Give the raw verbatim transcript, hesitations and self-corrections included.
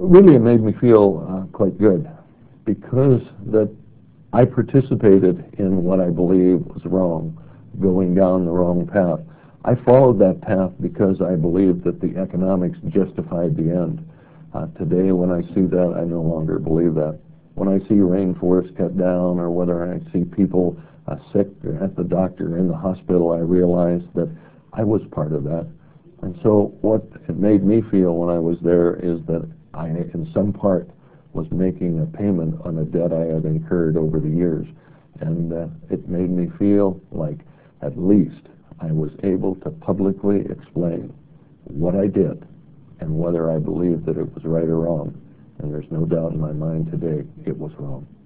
really, it made me feel uh, quite good because that I participated in what I believe was wrong, going down the wrong path. I followed that path because I believed that the economics justified the end. Uh, today, when I see that, I no longer believe that. When I see rainforests cut down, or whether I see people uh, sick or at the doctor in the hospital, I realize that I was part of that. And so what it made me feel when I was there is that I, in some part, was making a payment on a debt I had incurred over the years. And uh, it made me feel like at least I was able to publicly explain what I did and whether I believed that it was right or wrong. And there's no doubt in my mind today it was wrong.